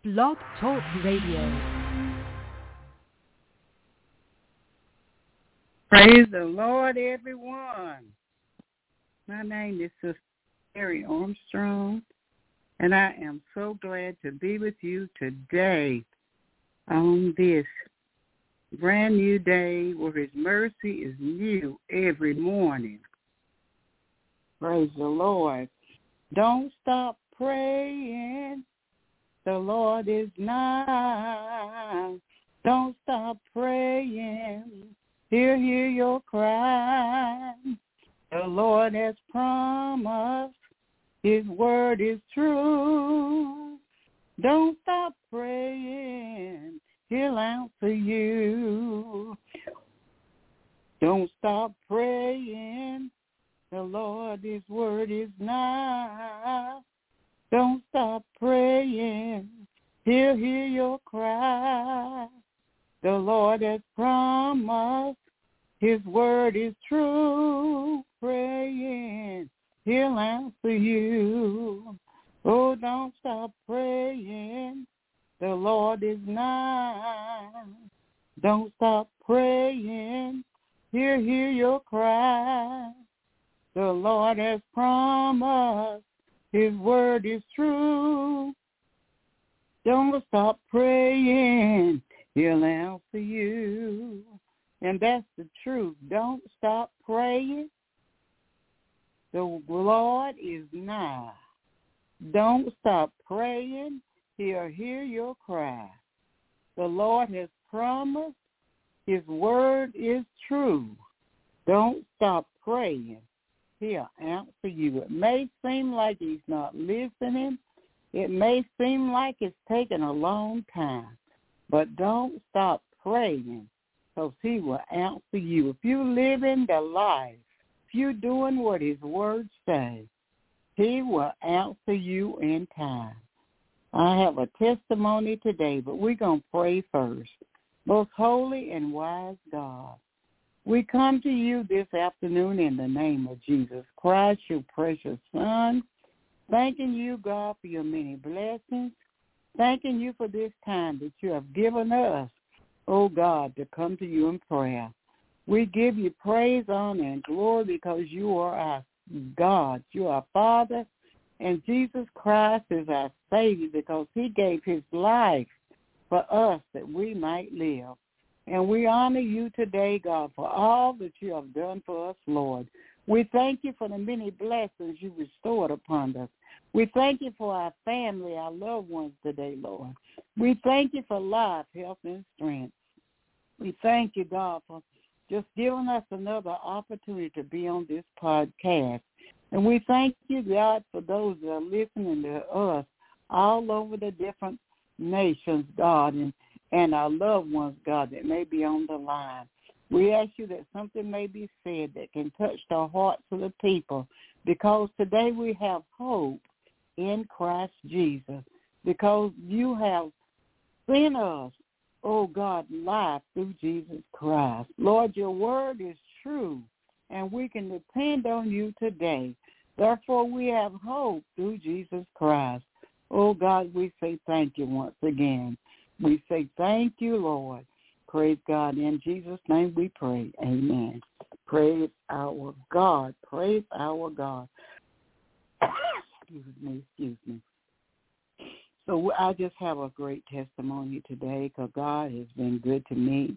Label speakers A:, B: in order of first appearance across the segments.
A: Blog Talk Radio.
B: Praise the Lord, everyone. My name is Sister Mary Armstrong, and I am so glad to be with you today on this brand new day where His mercy is new every morning. Praise the Lord. Don't stop praying. The Lord is nigh. Don't stop praying. He'll hear your cry. The Lord has promised. His word is true. Don't stop praying. He'll answer you. Don't stop praying. The Lord, His word is nigh. Don't stop praying. He'll hear your cry. The Lord has promised. His word is true. Praying, He'll answer you. Oh, don't stop praying. The Lord is nigh. Don't stop praying. He'll hear your cry. The Lord has promised. His word is true. Don't stop praying. He'll answer you. And that's the truth. Don't stop praying. The Lord is nigh. Don't stop praying. He'll hear your cry. The Lord has promised. His word is true. Don't stop praying. He'll answer you. It may seem like He's not listening. It may seem like it's taken a long time. But don't stop praying, because He will answer you. If you live in the life, if you're doing what His words say, He will answer you in time. I have a testimony today, but we're going to pray first. Most holy and wise God, we come to you this afternoon in the name of Jesus Christ, your precious Son, thanking you, God, for your many blessings, thanking you for this time that you have given us, oh God, to come to you in prayer. We give you praise, honor, and glory because you are our God, you are our Father, and Jesus Christ is our Savior because He gave His life for us that we might live. And we honor you today, God, for all that you have done for us, Lord. We thank you for the many blessings you restored upon us. We thank you for our family, our loved ones today, Lord. We thank you for life, health, and strength. We thank you, God, for just giving us another opportunity to be on this podcast. And we thank you, God, for those that are listening to us all over the different nations, God, and our loved ones, God, that may be on the line. We ask you that something may be said that can touch the hearts of the people, because today we have hope in Christ Jesus, because you have sent us, oh God, life through Jesus Christ. Lord, your word is true, and we can depend on you today. Therefore, we have hope through Jesus Christ. Oh God, we say thank you once again. We say thank you, Lord. Praise God. In Jesus' name we pray. Amen. Praise our God. Praise our God. Excuse me. So I just have a great testimony today because God has been good to me.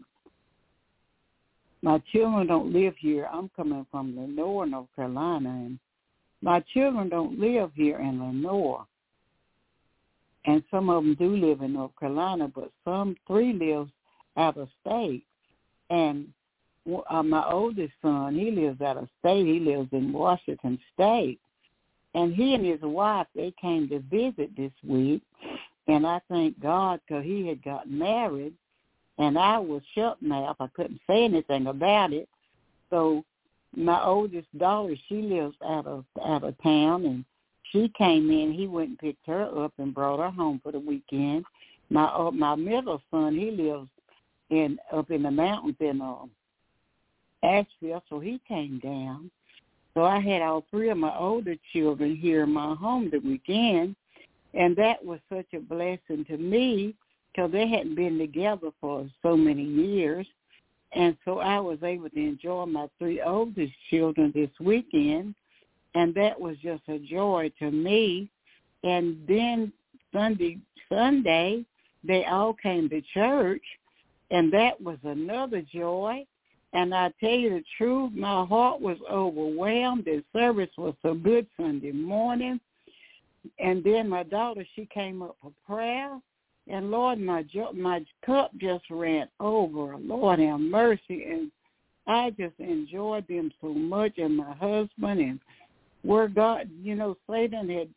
B: My children don't live here. I'm coming from Lenoir, North Carolina, and my children don't live here in Lenoir. And some of them do live in North Carolina, but three lives out of state. And my oldest son, he lives out of state. He lives in Washington State. And he and his wife, they came to visit this week. And I thank God because he had gotten married, and I was shut mouth. I couldn't say anything about it. So my oldest daughter, she lives out of town, and she came in. He went and picked her up and brought her home for the weekend. My middle son, he lives up in the mountains in Asheville, so he came down. So I had all three of my older children here in my home the weekend, And that was such a blessing to me because they hadn't been together for so many years. And so I was able to enjoy my 3 oldest children this weekend, and that was just a joy to me. And then Sunday, they all came to church, and that was another joy. And I tell you the truth, my heart was overwhelmed. The service was so good Sunday morning. And then my daughter, she came up for prayer. And, Lord, my cup just ran over. Lord, have mercy. And I just enjoyed them so much, and my husband, and where God, Satan had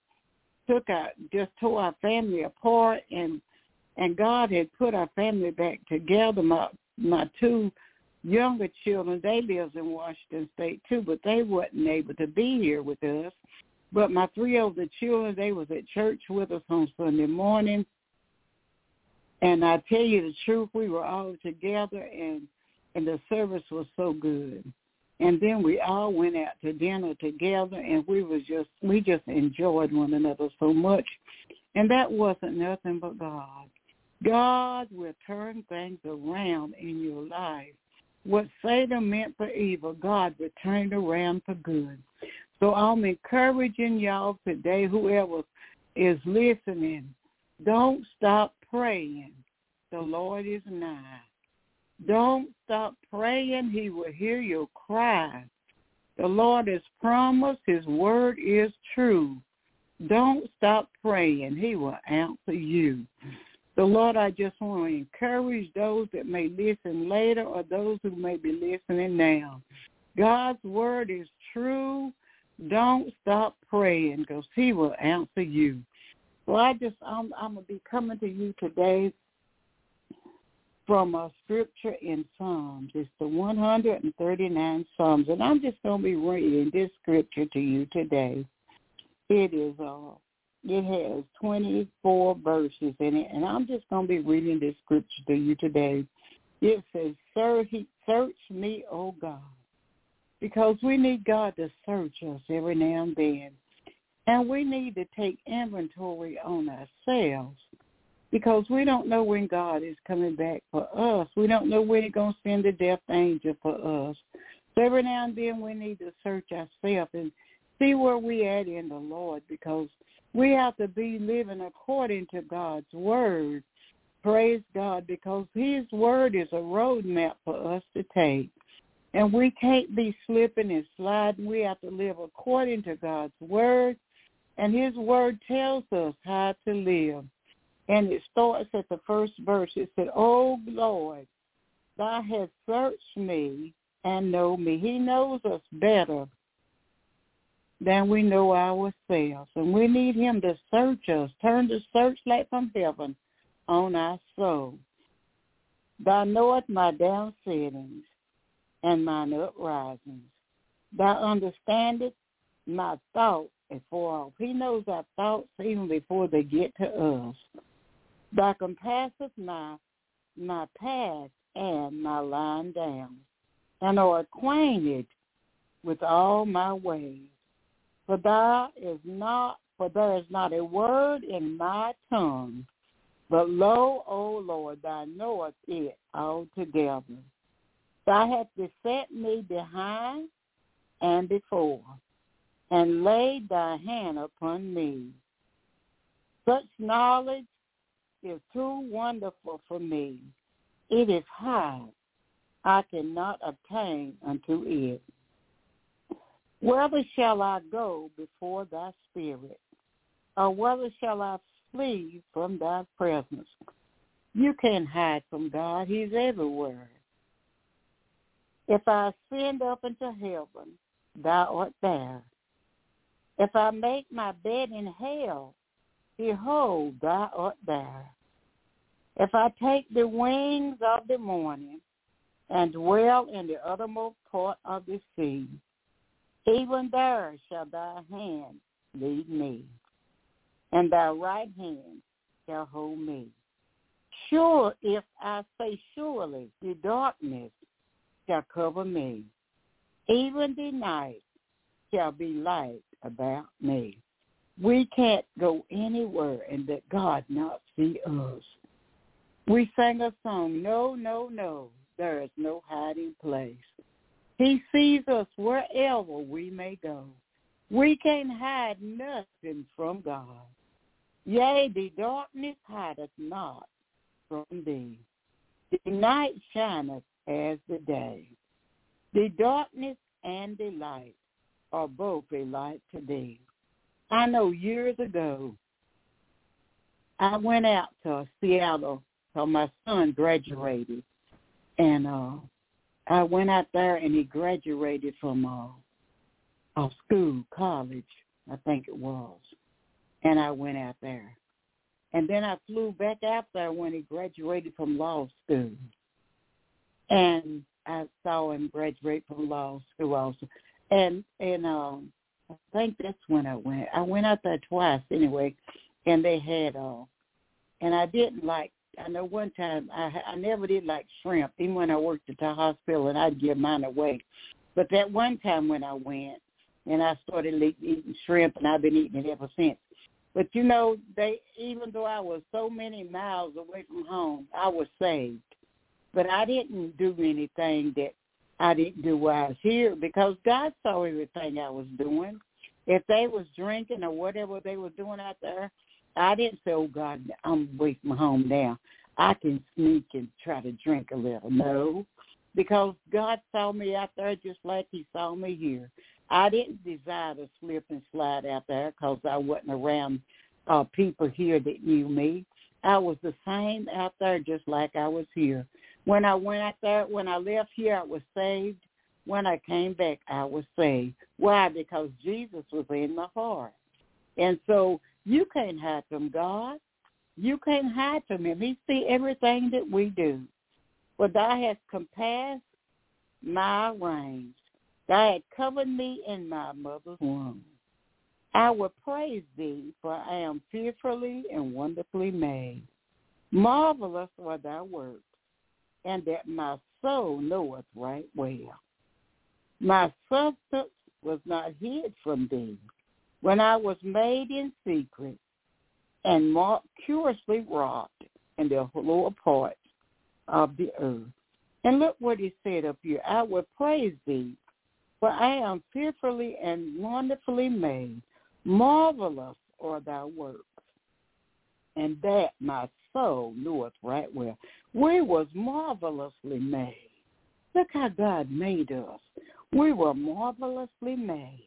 B: tore our family apart, and God had put our family back together. My 2 younger children, they live in Washington State too, but they wasn't able to be here with us. But my 3 older children, they was at church with us on Sunday morning. And I tell you the truth, we were all together, and the service was so good. And then we all went out to dinner together, and we just enjoyed one another so much. And that wasn't nothing but God. God will turn things around in your life. What Satan meant for evil, God will turn it around for good. So I'm encouraging y'all today, whoever is listening, don't stop praying. The Lord is nigh. Don't stop praying. He will hear your cry. The Lord has promised. His word is true. Don't stop praying. He will answer you. So, Lord, I just want to encourage those that may listen later or those who may be listening now. God's word is true. Don't stop praying because he will answer you. So I'm going to be coming to you today from a scripture in Psalms. It's the 139 Psalms, and I'm just going to be reading this scripture to you today. It has 24 verses in it, and I'm just going to be reading this scripture to you today. It says, search me, O God, because we need God to search us every now and then. And we need to take inventory on ourselves because we don't know when God is coming back for us. We don't know when he's going to send the death angel for us. So every now and then we need to search ourselves and see where we at in the Lord because we have to be living according to God's word. Praise God, because his word is a roadmap for us to take. And we can't be slipping and sliding. We have to live according to God's word. And his word tells us how to live. And it starts at the first verse. It said, "O Lord, thou hast searched me and know me." He knows us better than we know ourselves. And we need him to search us. Turn the searchlight from heaven on our soul. Thou knowest my down sittings and mine uprisings. Thou understandest my thoughts afar off. He knows our thoughts even before they get to us. Thou compassest my path and my lying down, and art acquainted with all my ways. For there is not a word in my tongue, but lo, O Lord, thou knowest it altogether. Thou hast beset me behind and before, and laid thy hand upon me. Such knowledge is too wonderful for me. It is high. I cannot attain unto it. Whither shall I go before thy spirit? Or whither shall I flee from thy presence? You can't hide from God. He's everywhere. If I ascend up into heaven, thou art there. If I make my bed in hell, behold, thou art there. If I take the wings of the morning and dwell in the uttermost part of the sea, even there shall thy hand lead me, and thy right hand shall hold me. Sure, if I say surely, the darkness shall cover me, even the night shall be light about me. We can't go anywhere and let God not see us. We sang a song, no, no, no, there is no hiding place. He sees us wherever we may go. We can't hide nothing from God. Yea, the darkness hideth not from thee. The night shineth as the day. The darkness and the light are both a light to thee. I know years ago, I went out to Seattle because my son graduated. And I went out there and he graduated from school, college, I think it was. And I went out there. And then I flew back out there when he graduated from law school. And I saw him graduate from law school also. And I think that's when I went. I went out there twice anyway, and they had, and I didn't like, I know one time I never did like shrimp, even when I worked at the hospital, and I'd give mine away. But that one time when I went, and I started eating shrimp, and I've been eating it ever since. But, you know, even though I was so many miles away from home, I was saved. But I didn't do anything that I didn't do while I was here because God saw everything I was doing. If they was drinking or whatever they were doing out there, I didn't say, oh, God, I'm away from home now. I can sneak and try to drink a little. No, because God saw me out there just like he saw me here. I didn't desire to slip and slide out there because I wasn't around people here that knew me. I was the same out there just like I was here. When I went out there, when I left here, I was saved. When I came back, I was saved. Why? Because Jesus was in my heart. And so you can't hide from God. You can't hide from him. He sees everything that we do. For thou hast compassed my reins. Thou hast covered me in my mother's womb. I will praise thee, for I am fearfully and wonderfully made. Marvelous are thy works, and that my soul knoweth right well. My substance was not hid from thee when I was made in secret and curiously wrought in the lower parts of the earth. And look what he said up here. I will praise thee, for I am fearfully and wonderfully made. Marvelous are thy works, and that my soul knoweth right well. We was marvelously made. Look how God made us. We were marvelously made.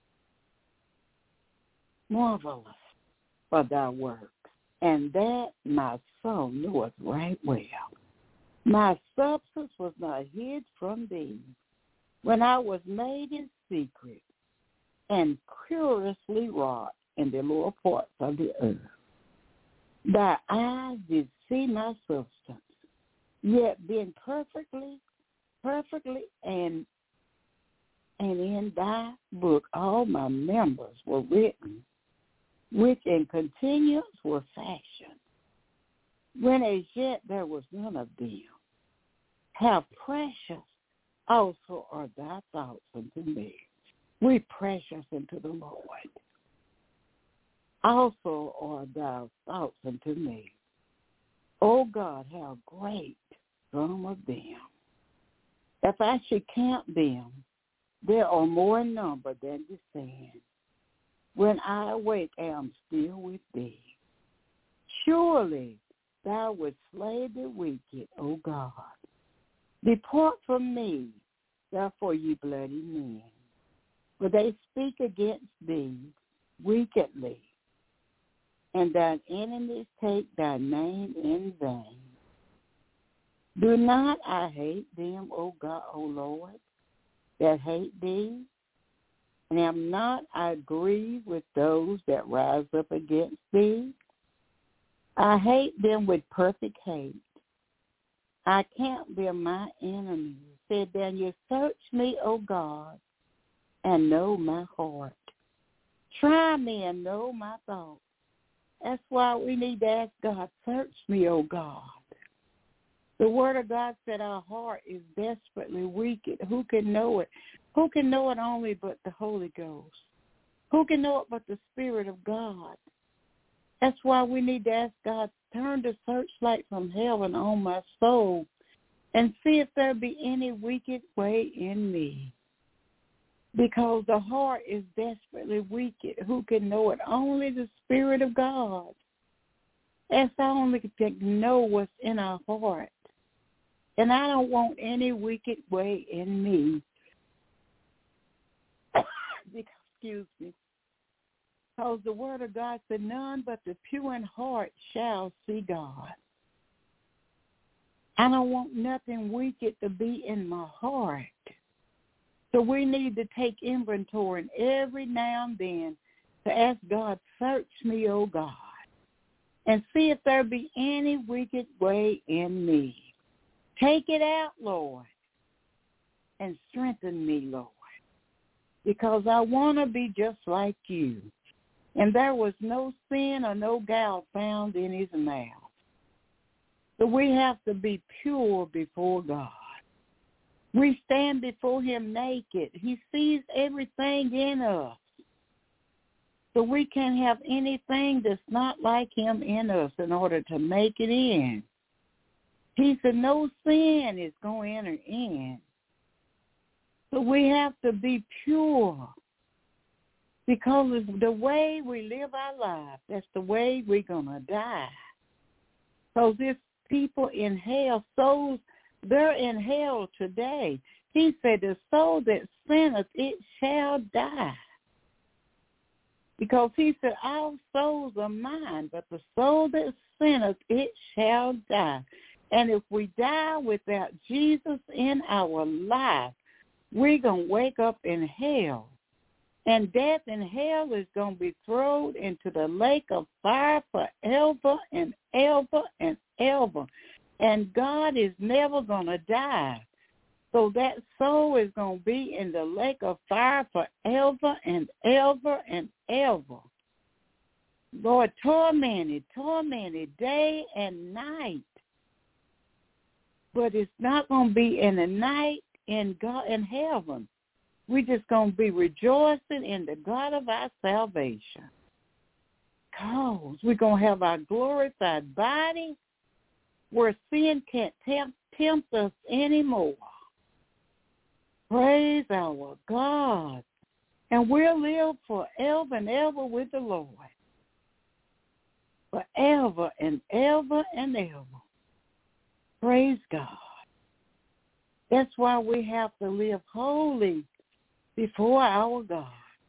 B: Marvelous are thy works, and that my soul knoweth right well. My substance was not hid from thee when I was made in secret and curiously wrought in the lower parts of the earth. Thy eyes did see my substance, yet being perfectly, and in thy book all my members were written, which in continuance were fashioned, when as yet there was none of them. How precious also are thy thoughts unto me. We precious unto the Lord. Also are thy thoughts unto me. O God, how great some of them. If I should count them, there are more in number than the sand. When I awake, I am still with thee. Surely thou wouldst slay the wicked, O God. Depart from me, therefore, ye bloody men, for they speak against thee wickedly, and thine enemies take thy name in vain. Do not I hate them, O God, O Lord, that hate thee? And am not I grieved with those that rise up against thee? I hate them with perfect hate. I count them my enemies. Said Daniel, search me, O God, and know my heart. Try me and know my thoughts. That's why we need to ask God, search me, O God. The word of God said our heart is desperately wicked. Who can know it? Who can know it only but the Holy Ghost? Who can know it but the Spirit of God? That's why we need to ask God, turn the searchlight from heaven on my soul and see if there be any wicked way in me. Because the heart is desperately wicked. Who can know it? Only the Spirit of God. That's the only can know what's in our heart. And I don't want any wicked way in me. Excuse me. Because the Word of God said, none but the pure in heart shall see God. I don't want nothing wicked to be in my heart. So we need to take inventory every now and then to ask God, search me, O God, and see if there be any wicked way in me. Take it out, Lord, and strengthen me, Lord, because I want to be just like you. And there was no sin or no guile found in his mouth. So we have to be pure before God. We stand before him naked. He sees everything in us. So we can't have anything that's not like him in us in order to make it in. He said no sin is going to enter in. So we have to be pure. Because the way we live our life, that's the way we're going to die. Because if people in hell, souls, they're in hell today. He said, the soul that sinneth, it shall die. Because he said, all souls are mine, but the soul that sinneth, it shall die. And if we die without Jesus in our life, we're going to wake up in hell. And death and hell is going to be thrown into the lake of fire forever and ever and ever. And God is never going to die. So that soul is going to be in the lake of fire forever and ever and ever. Lord, tormented day and night. But it's not going to be in the night in God in heaven. We're just going to be rejoicing in the God of our salvation. Because we're going to have our glorified body where sin can't tempt us anymore. Praise our God. And we'll live forever and ever with the Lord. Forever and ever and ever. Praise God. That's why we have to live holy before our God.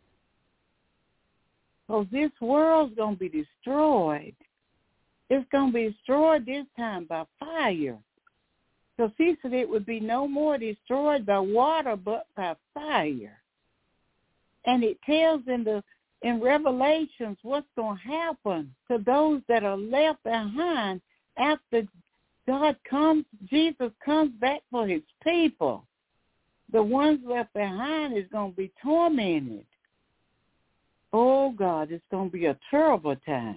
B: Because this world's going to be destroyed. It's going to be destroyed this time by fire. Because he said it would be no more destroyed by water but by fire. And it tells in Revelations what's going to happen to those that are left behind after Jesus comes back for his people. The ones left behind is going to be tormented. Oh, God, it's going to be a terrible time.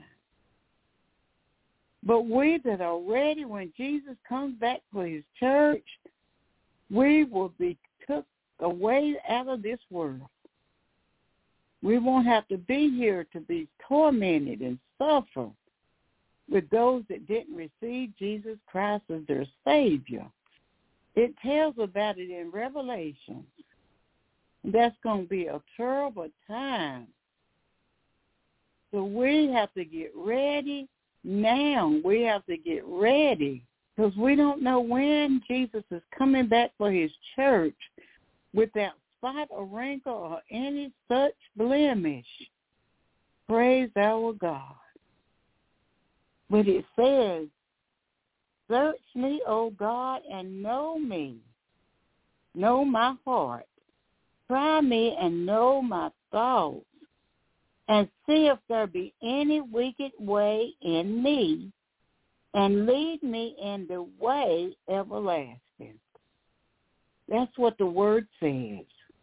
B: But we that are ready when Jesus comes back for his church, we will be took away out of this world. We won't have to be here to be tormented and suffer with those that didn't receive Jesus Christ as their Savior. It tells about it in Revelation. That's going to be a terrible time. So we have to get ready now. We have to get ready because we don't know when Jesus is coming back for his church without spot or wrinkle or any such blemish. Praise our God. But it says, search me, O God, and know me. Know my heart. Try me and know my thoughts. And see if there be any wicked way in me, and lead me in the way everlasting. That's what the word says.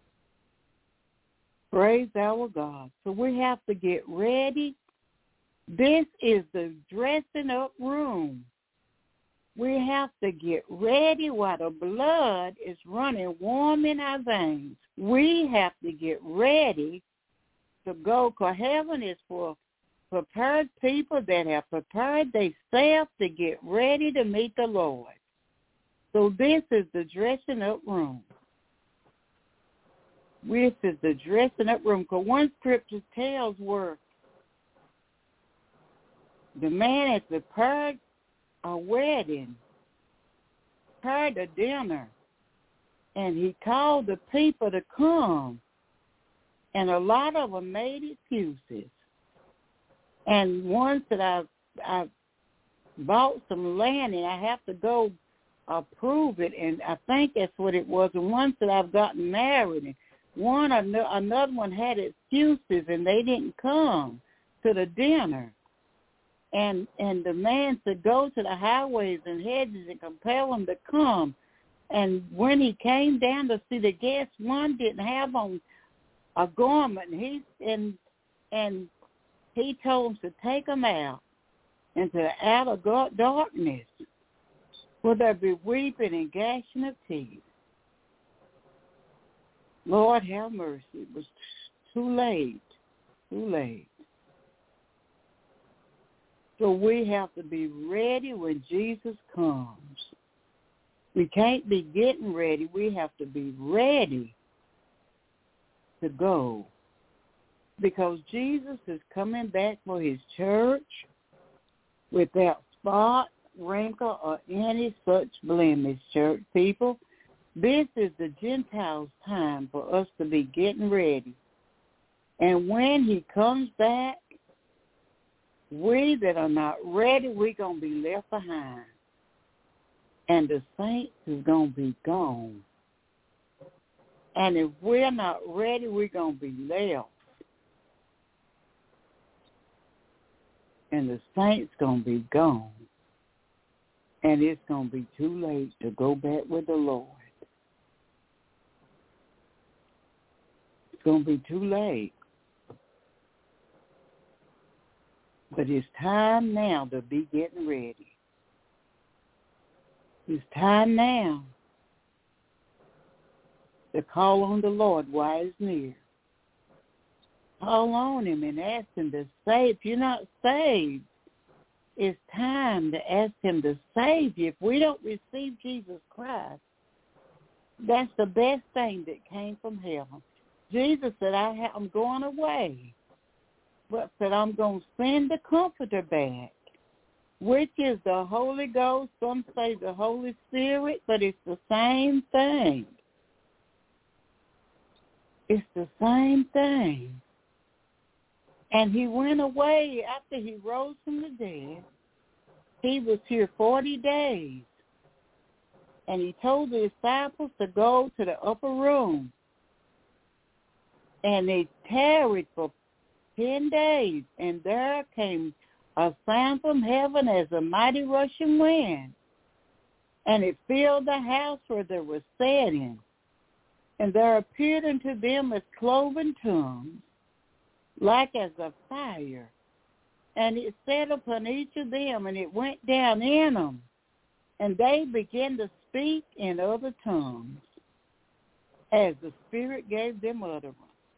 B: Praise our God. So we have to get ready. This is the dressing up room. We have to get ready while the blood is running warm in our veins. We have to get ready to go, because heaven is for prepared people that have prepared themselves to get ready to meet the Lord. So this is the dressing up room. This is the dressing up room, because one scripture tells where the man had prepared a wedding, prepared a dinner, and he called the people to come, and a lot of them made excuses. And once that I bought some land, and I have to go approve it, and I think that's what it was. And once that I've gotten married, and another one had excuses, and they didn't come to the dinner. And the man said, go to the highways and hedges and compel them to come. And when he came down to see the guests, one didn't have on a garment, and he told them to take them out into outer darkness, where there be weeping and gnashing of teeth. Lord have mercy. It was too late. So we have to be ready when Jesus comes. We can't be getting ready. We have to be ready to go, because Jesus is coming back for his church without spot, wrinkle, or any such blemish, church people. This is the Gentiles' time for us to be getting ready. And when he comes back, we that are not ready, we're going to be left behind. And the saints is going to be gone. And if we're not ready, we're going to be left. And the saints going to be gone. And it's going to be too late to go back with the Lord. It's going to be too late. But it's time now to be getting ready. It's time now to call on the Lord while he's near. Call on him and ask him to save. If you're not saved, it's time to ask him to save you. If we don't receive Jesus Christ, that's the best thing that came from heaven. Jesus said, I'm going away, but said I'm going to send the Comforter back, which is the Holy Ghost. Some say the Holy Spirit, but it's the same thing. It's the same thing. And he went away after he rose from the dead. He was here 40 days. And he told the disciples to go to the upper room. And they tarried for 10 days. And there came a sound from heaven as a mighty rushing wind. And it filled the house where they were sitting. And there appeared unto them as cloven tongues, like as a fire. And it sat upon each of them, and it went down in them. And they began to speak in other tongues, as the Spirit gave them utterance.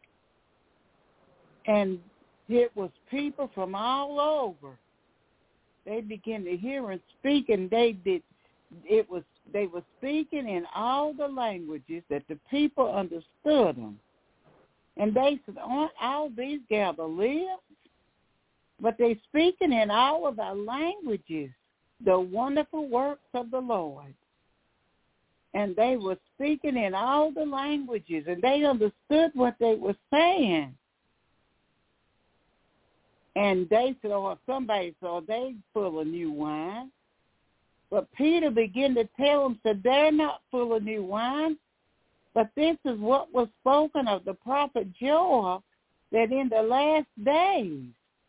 B: And it was people from all over. They began to hear and speak, and they were speaking in all the languages that the people understood them. And they said, aren't all these Galileans? But they speaking in all of our languages the wonderful works of the Lord. And they were speaking in all the languages, and they understood what they were saying. And they said, somebody said, they full of new wine. But Peter began to tell them, said, they're not full of new wine. But this is what was spoken of the prophet Joel, that in the last days,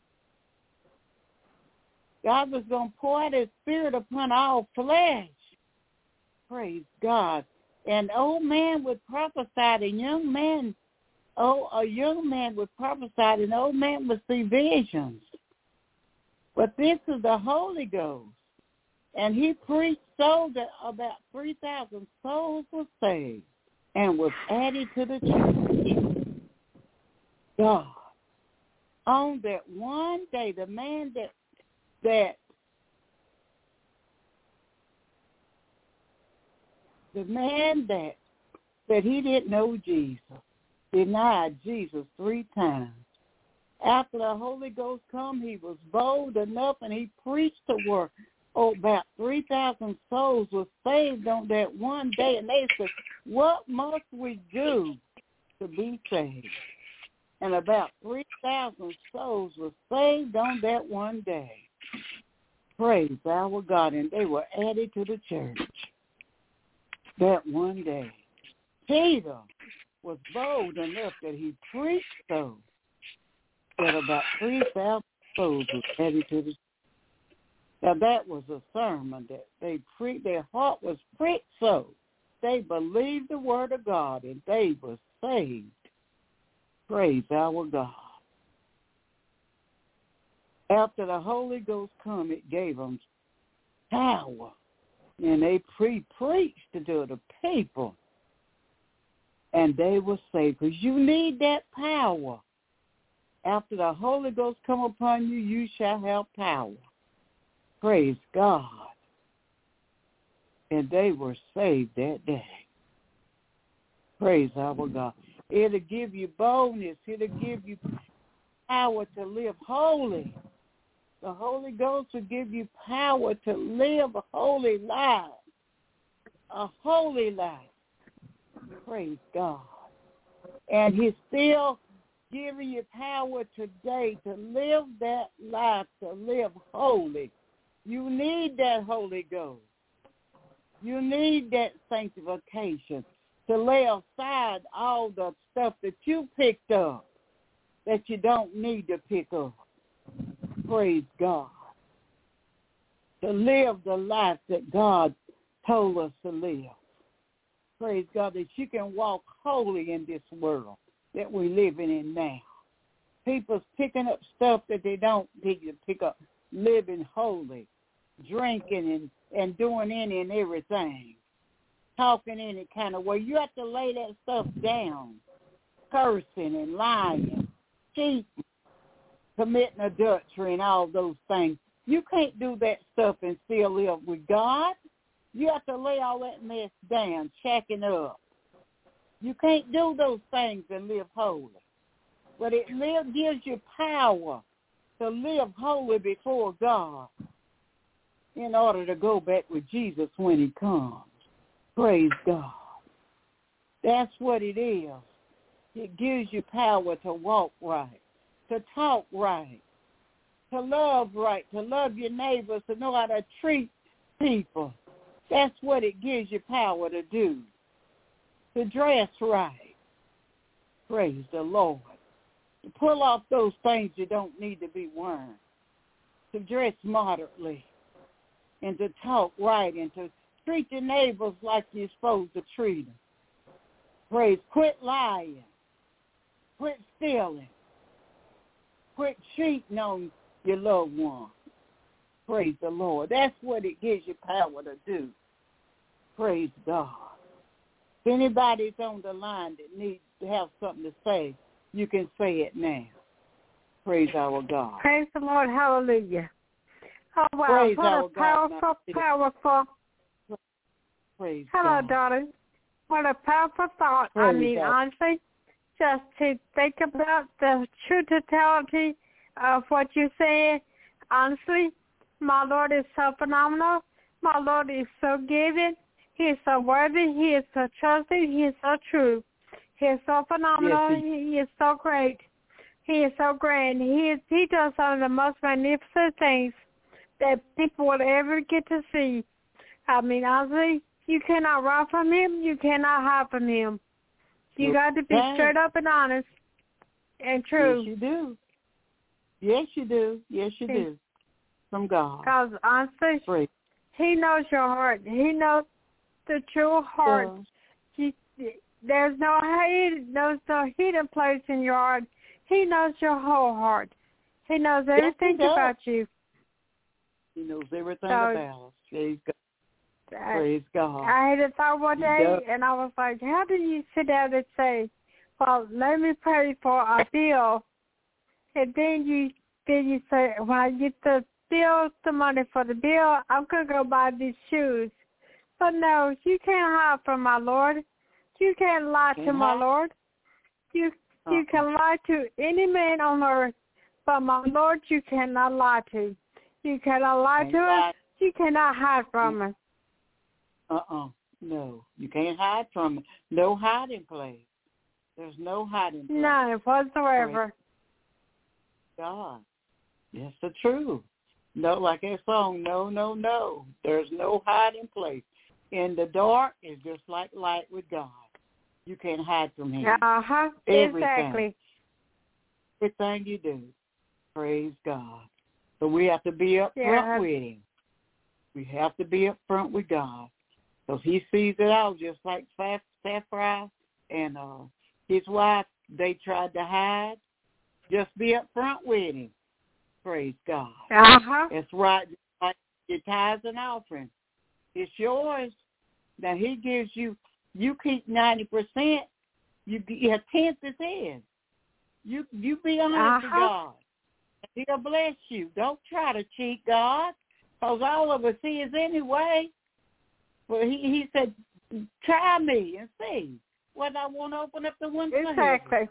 B: God was going to pour out his Spirit upon all flesh. Praise God. And old man would prophesy, and young man, a young man would prophesy, and old man would see visions. But this is the Holy Ghost. And he preached so that about 3,000 souls were saved and was added to the church. God. on that one day, the man that he didn't know Jesus, denied Jesus 3 times. After the Holy Ghost come, he was bold enough and he preached the word. Oh, about 3,000 souls were saved on that one day. And they said, what must we do to be saved? And about 3,000 souls were saved on that one day. Praise our God. And they were added to the church that one day. Peter was bold enough that he preached so that about 3,000 souls were added to the church. Now that was a sermon that they preached. Their heart was pricked so they believed the word of God and they were saved. Praise our God. After the Holy Ghost come, it gave them power. And they preached to the people. And they were saved. Because you need that power. After the Holy Ghost come upon you, you shall have power. Praise God. And they were saved that day. Praise our God. It'll give you boldness. It'll give you power to live holy. The Holy Ghost will give you power to live a holy life. A holy life. Praise God. And he's still giving you power today to live that life, to live holy. You need that Holy Ghost. You need that sanctification to lay aside all the stuff that you picked up that you don't need to pick up. Praise God. To live the life that God told us to live. Praise God, that you can walk holy in this world that we're living in now. People's picking up stuff that they don't need to pick up. Living holy. Drinking and doing any and everything. Talking any kind of way. You have to lay that stuff down. Cursing and lying. Cheating. Committing adultery and all those things. You can't do that stuff and still live with God. You have to lay all that mess down, checking up. You can't do those things and live holy. But it gives you power to live holy before God in order to go back with Jesus when he comes. Praise God. That's what it is. It gives you power to walk right, to talk right, to love right, to love your neighbors, to know how to treat people. That's what it gives you power to do. To dress right. Praise the Lord. To pull off those things you don't need to be wearing. To dress moderately. And to talk right. And to treat your neighbors like you're supposed to treat them. Praise. Quit lying. Quit stealing. Quit cheating on your loved one. Praise the Lord. That's what it gives you power to do. Praise God. If anybody's on the line that needs to have something to say, you can say it now. Praise our God.
C: Praise the Lord. Hallelujah. Oh, wow.
B: Praise
C: what
B: our
C: a powerful,
B: God.
C: powerful.
B: Praise
C: Hello,
B: God.
C: daughter. What a powerful thought.
B: Praise
C: I mean,
B: God.
C: honestly, just to think about the true totality of what you said. Honestly, my Lord is so phenomenal. My Lord is so giving. He is so worthy. He is so trusting. He is so true. He is so phenomenal.
B: Yes,
C: he is so great. He is so grand. He does some of the most magnificent things that people will ever get to see. I mean, honestly, you cannot run from him. You cannot hide from him. You got to be straight up and honest and true.
B: Yes, you do. Yes, you do. Yes, you do. From God.
C: Because honestly,
B: Praise.
C: he knows your heart. He knows the true heart. There's no hidden place in your heart. He knows your whole heart. He knows everything about you.
B: He knows everything about us. Praise God. Praise God.
C: I had a thought one day, and I was like, how do you sit down and say, well, let me pray for a bill and then you say, when I get the money for the bill, I'm gonna go buy these shoes. But no, you can't hide from my Lord. You can't lie to my Lord. You can lie to any man on earth, but my Lord you cannot lie to. You cannot lie to us. You cannot hide from us.
B: No, you can't hide from it. No hiding place. There's no hiding place.
C: None whatsoever.
B: God, that's the truth. No, like that song, no. There's no hiding place. In the dark is just like light with God. You can't hide from Him.
C: Exactly.
B: Everything you do, praise God. So we have to be up front with Him. We have to be up front with God. Because He sees it all, just like Sapphira and his wife, they tried to hide. Just be up front with Him. Praise God. That's right. Like your tithes and offering. It's yours. Now He gives you keep 90%. Your tenth is His. You be honest with God. He'll bless you. Don't try to cheat God, because all of us is anyway. Well, he said, try me and see whether I want to open up the window.
C: Exactly.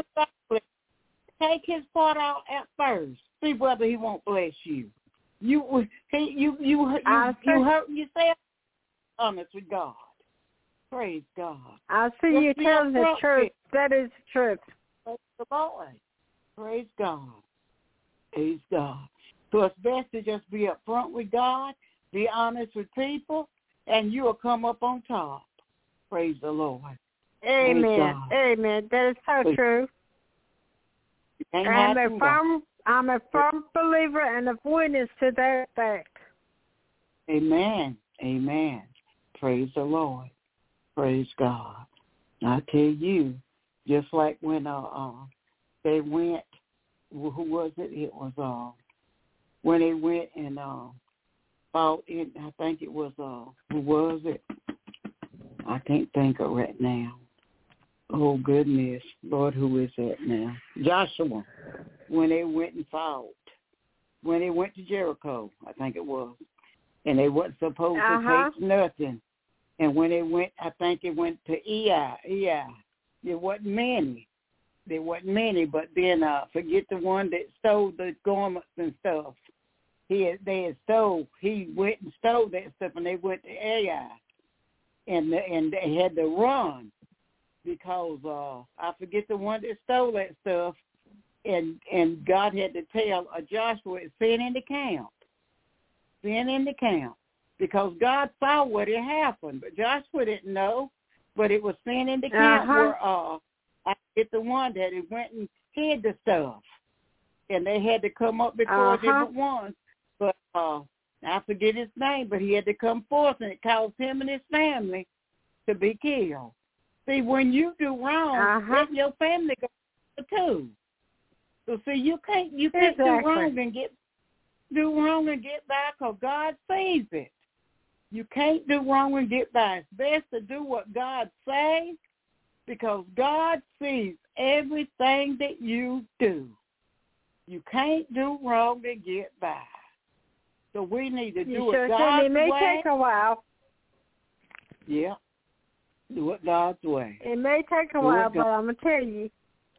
B: Take His part out at first. See whether He won't bless you. You hurting yourself. Honest with God. Praise God.
C: I see you telling the truth. That is the truth.
B: Praise the Lord. Praise God. Praise God. So it's best to just be up front with God, be honest with people, and you will come up on top. Praise the Lord.
C: Amen. Amen. That is so true. I'm a firm believer and a witness to that fact.
B: Amen. Amen. Praise the Lord. Praise God. I tell you, just like when they went, who was it? It was when they went and fought in, I think it was, who was it? I can't think of it now. Oh, goodness. Lord, who is that now? Joshua. When they went and fought. When they went to Jericho, I think it was. And they wasn't supposed to take nothing. And when they went, I think it went to Ai. There wasn't many. But then forget the one that stole the garments and stuff. He went and stole that stuff, and they went to Ai. And they had to run because I forget the one that stole that stuff. And God had to tell Joshua, sin in the camp. Because God saw what had happened, but Joshua didn't know. But it was sin in the camp where I get the one that it went and hid the stuff, and they had to come up before different ones. But I forget his name, but he had to come forth, and it caused him and his family to be killed. See, when you do wrong, let your family go too. So see, you can't do wrong and get back, because God sees it. You can't do wrong and get by. It's best to do what God says, because God sees everything that you do. You can't do wrong and get by. So we need to do it God's way.
C: It may take a while.
B: Yeah. Do it God's way.
C: It may take a while, but I'm going to tell you,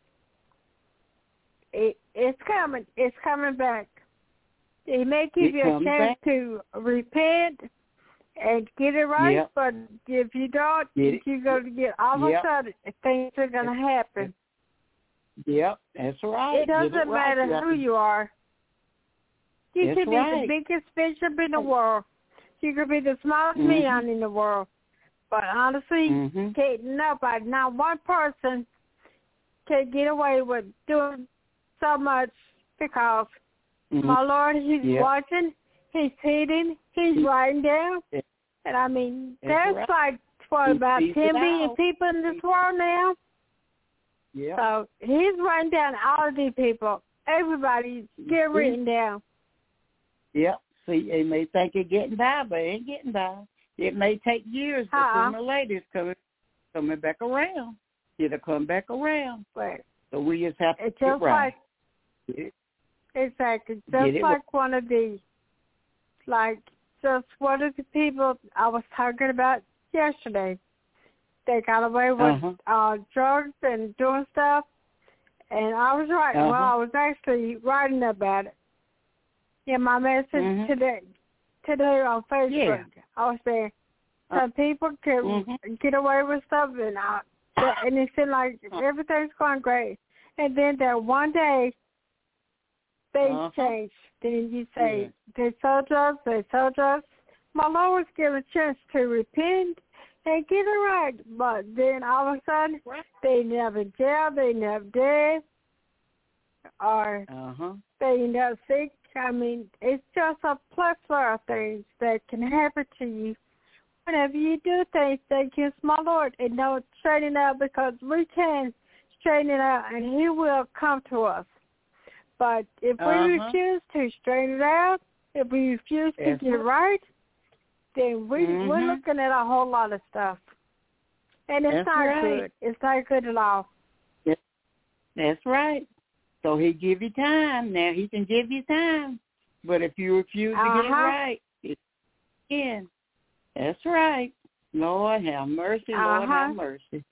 C: it's coming. It's coming back. It may give you a chance to repent and get it right, but if you don't, you're going to get all of a sudden things are going to happen.
B: Yep, that's right.
C: It doesn't matter who you are. You could be the biggest bishop in the world. You could be the smallest man in the world. But honestly, nobody, not one person can get away with doing so much, because my Lord, He's watching, He's hitting, He's writing down. And I mean, there's like, about 10 billion people in this world now?
B: Yeah.
C: So He's writing down all of these people. Everybody's getting written down.
B: Yep. See, they may think it's getting by, but it ain't getting by. It may take years, but sooner or later it's coming back around. It'll come back around.
C: Right.
B: So we just have to
C: it's
B: get
C: just
B: right.
C: Exactly. Just like one of the, just one of the people I was talking about yesterday. They got away with drugs and doing stuff. And I was writing, I was actually writing about it. In my message today on Facebook, I was saying some people can get away with stuff, and it seemed like everything's going great. And then that one day, things change. Then you say, they sold drugs. My Lord was given a chance to repent and get it right. But then all of a sudden, they never jail, they never dead, or they never sick. I mean, it's just a plethora of things that can happen to you whenever you do things against my Lord and don't straighten out, because we can straighten it out and He will come to us. But if we refuse to straighten it out, if we refuse to get it right, then we're looking at a whole lot of stuff. And it's not good. It's not good at all.
B: That's right. So He give you time. Now He can give you time. But if you refuse to get it right, it's in. That's right. Lord have mercy. Lord have mercy.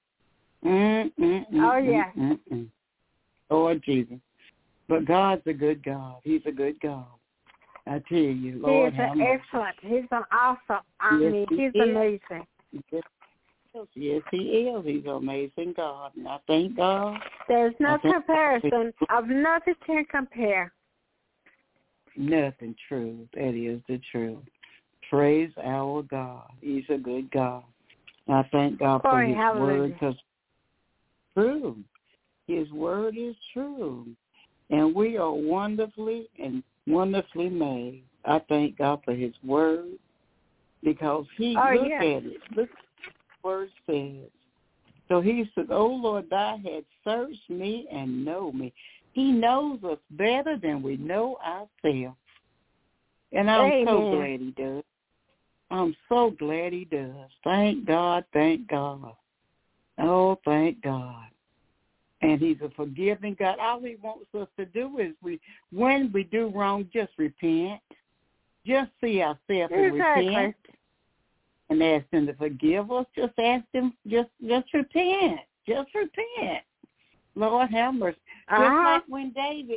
B: Lord Jesus. But God's a good God. He's a good God. I tell you, Lord have mercy.
C: He is excellent. He's an awesome. He's amazing.
B: Yes, He is. He's an amazing God. And I thank God.
C: There's no comparison of nothing to compare.
B: Nothing true. That is the truth. Praise our God. He's a good God. I thank God for His word, because true. His word is true. And we are wonderfully made. I thank God for His word, because He, look at it. Look what the word says. So He said, "Oh, Lord, Thou hast searched me and know me." He knows us better than we know ourselves. And I'm so glad He does. I'm so glad He does. Thank God, thank God. Oh, thank God. And He's a forgiving God. All He wants us to do is, when we do wrong, just repent. Just see ourselves and repent. And ask Him to forgive us. Just ask Him, just repent. Just repent. Lord have mercy. Just like when David,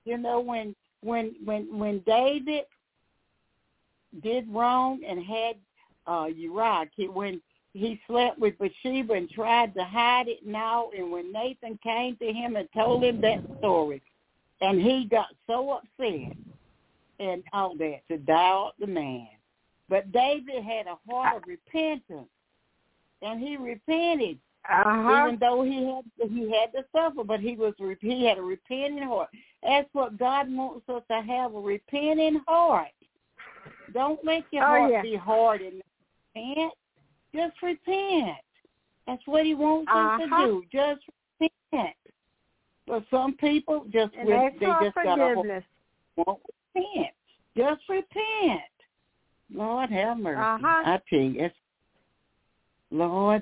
B: when David did wrong and had Uriah, when he slept with Bathsheba and tried to hide it now, and when Nathan came to him and told him that story, and he got so upset and all that to die out the man. But David had a heart of repentance, and he repented, even though he had to suffer. But he had a repenting heart. That's what God wants us to have, a repenting heart. Don't let your heart be hard and repent. Just repent. That's what He wants us to do. Just repent. But some people they just got to won't repent. Just repent. Lord have mercy. I tell you, it's Lord.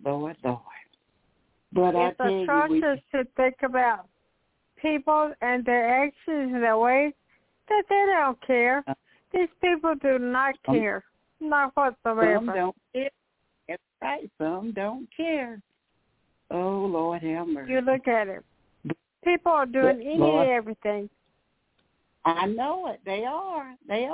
B: But I tell you,
C: it's atrocious to think about people and their actions and their ways that they don't care. These people do not care, not whatsoever.
B: Some don't care. That's right. Some don't care. Oh, Lord have mercy.
C: You look at it. People are doing and everything.
B: I know it. They are.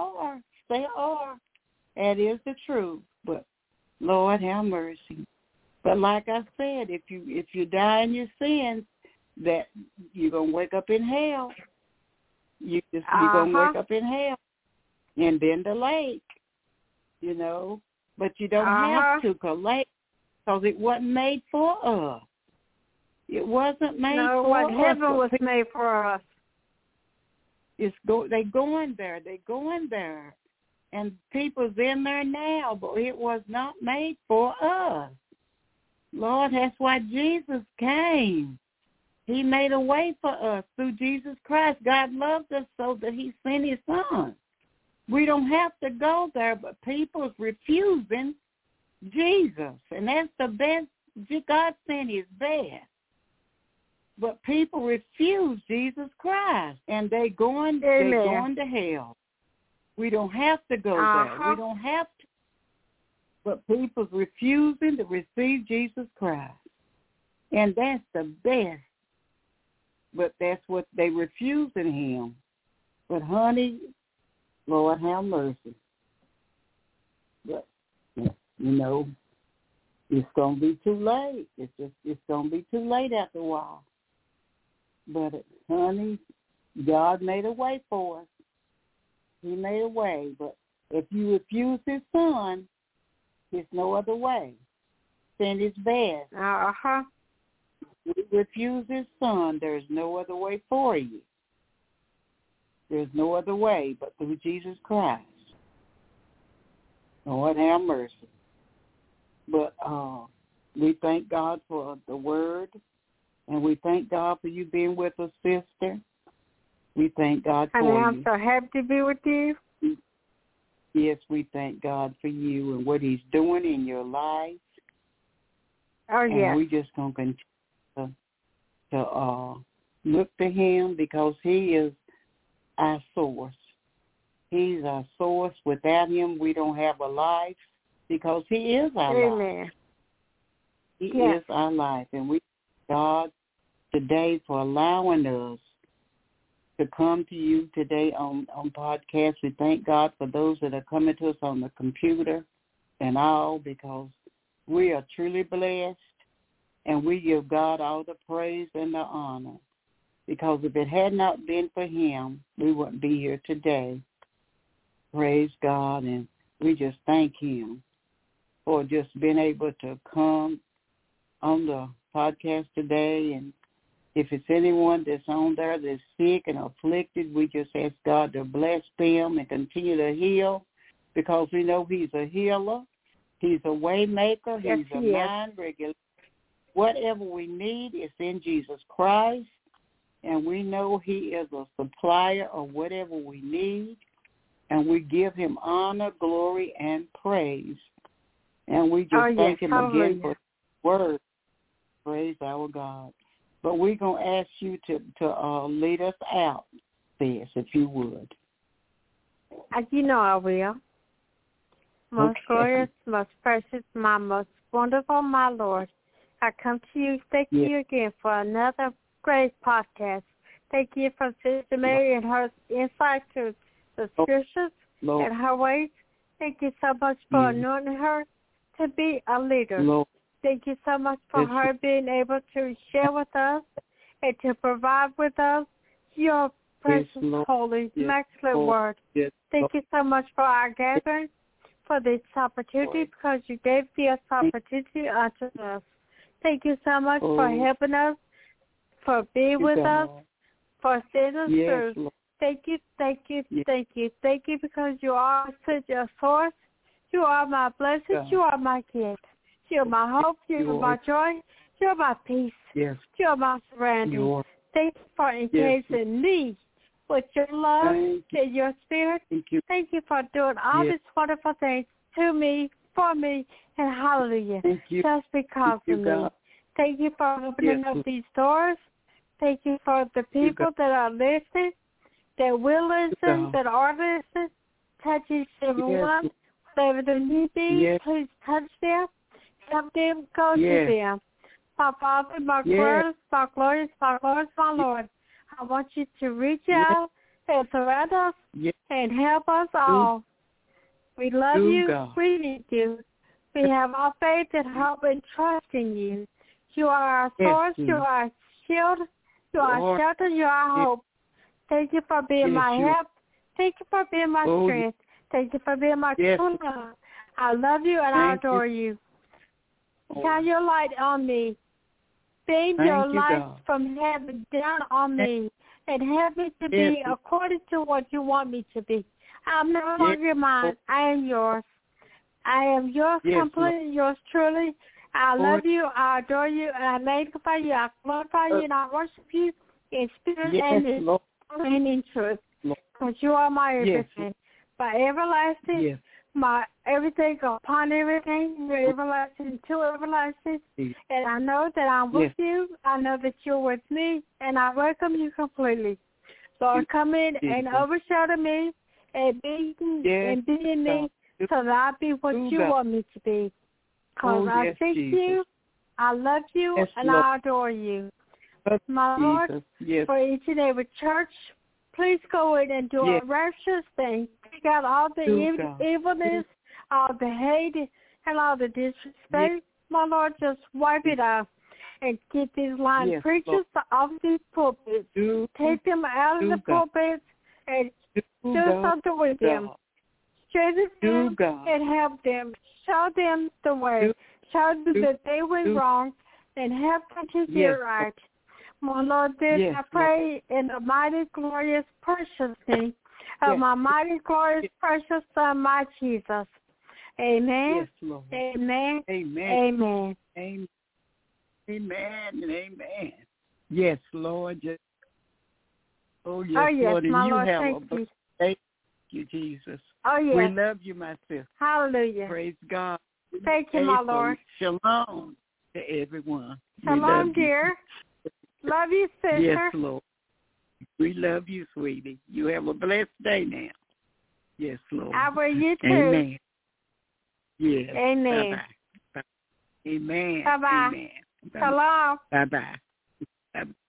B: That is the truth. But Lord have mercy. But like I said, if you die in your sins, that you're gonna wake up in hell. You're gonna wake up in hell, and then the lake. But you don't have to collect, because it wasn't made for us. It wasn't made for us.
C: No, heaven was made for us.
B: They're going there. And people's in there now, but it was not made for us. Lord, that's why Jesus came. He made a way for us through Jesus Christ. God loved us so that He sent His Son. We don't have to go there, but people's refusing Jesus. And that's the best. God sent His best. But people refuse Jesus Christ, and they're going to hell. We don't have to go there. We don't have to. But people's refusing to receive Jesus Christ. And that's the best. But that's what they refusing him. But honey, Lord have mercy. But, you know, it's going to be too late. It's going to be too late after a while. But, honey, God made a way for us. He made a way. But if you refuse his son, there's no other way. Sin is bad. If you refuse his son, there's no other way for you. There's no other way but through Jesus Christ. Lord have mercy. But we thank God for the word, and we thank God for you being with us, sister. We thank God for you.
C: I'm so happy to be with you.
B: Yes, we thank God for you and what he's doing in your life.
C: Oh, yes.
B: And we just going to continue to look to him because he is our source. He's our source. Without him, we don't have a life because he is our life. He is our life. And we thank God today for allowing us to come to you today on podcast. We thank God for those that are coming to us on the computer and all, because we are truly blessed, and we give God all the praise and the honor, because if it had not been for him, we wouldn't be here today. Praise God, and we just thank him for just being able to come on the podcast today. And if it's anyone that's on there that's sick and afflicted, we just ask God to bless them and continue to heal, because we know he's a healer. He's a way maker. He's a mind regulator. Whatever we need is in Jesus Christ, and we know he is a supplier of whatever we need, and we give him honor, glory, and praise. And we just thank him again for his word. Praise our God. But we're going to ask you to lead us out, sis, if you would.
C: You know I will. Most glorious, most precious, my most wonderful, my Lord, I come to you, thank you again for another great podcast. Thank you for Sister Mary and her insight to the scriptures and her ways. Thank you so much for anointing her to be a leader. Thank you so much for her being able to share with us and to provide with us your precious, holy, immaculate word. Thank you so much for our gathering, for this opportunity, because you gave this opportunity unto us. Thank you so much for helping us, for being with us, for seeing us through. Thank you, thank you, thank you. Thank you, because you are such a source. You are my blessing. You are my gift. You're my hope. You're my joy. You're my peace. You're my surrounding. Thank you for engaging me with your love and your spirit. Thank you for doing all these wonderful things to me, for me, and hallelujah, just because of me. Thank you for opening up these doors. Thank you for the people that are listening, that will listen, that are listening. Touch each and every one. Whatever the need be, please touch them. Help them, go to them. My Father, my glorious, my glorious, my glorious, my Lord, I want you to reach out and surround us and help us all. We love you. God. We need you. We have our faith and hope and trust in you. You are our source. You are our shield. You are our shelter. You are our hope. Thank you for being my help. Thank you for being my strength. Thank you for being my true love. I love you and I adore you. Shine your light on me. Beam your light from heaven down on me, and help me to be according to what you want me to be. I'm no longer mine. I am yours. I am yours completely, yours truly. I love you, I adore you, and I magnify you, I glorify you, and I worship you in spirit and in truth. Because you are my everything. By everlasting, my everything upon everything, your everlasting to everlasting. And I know that I'm with you. I know that you're with me, and I welcome you completely. Lord, come in and overshadow me and be in me so that I be what you want me to be. Because I thank you, I love you, and
B: Lord.
C: I adore you. My Lord, for each and every church, please go in and do a righteous thing. Take out all the evilness, all the hate, and all the disrespect. My Lord, just wipe it out and get these lying preachers off these pulpits. Take them out of the pulpits and do something with them. Straighten them and help them. Show them the way. Show them that they went wrong and help them to get right. My Lord, this I pray in the mighty, glorious, precious name of my mighty, glorious, precious Son, my Jesus. Amen.
B: Yes, Lord.
C: Amen.
B: Amen.
C: Amen.
B: Amen. Amen and amen. Yes, Lord. Lord,
C: my
B: and
C: Lord,
B: have
C: thank you.
B: Thank you, Jesus.
C: Oh, yes.
B: We love you, my sister.
C: Hallelujah.
B: Praise God.
C: Thank you, my Lord.
B: Shalom to everyone.
C: Shalom, dear. Love you, sister.
B: Yes, Lord. We love you, sweetie. You have a blessed day now. Yes, Lord.
C: I will you too.
B: Amen. Yes.
C: Amen.
B: Bye-bye. Amen.
C: Bye-bye.
B: Amen.
C: Shalom.
B: Bye-bye. Bye-bye.